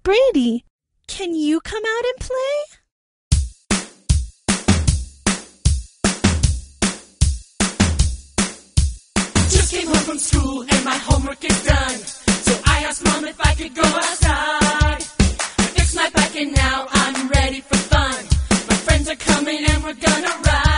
Brady, can you come out and play? Just came home from school and my homework is done. So I asked Mom if I could go outside. I fixed my bike and now I'm ready for fun. My friends are coming and we're gonna ride.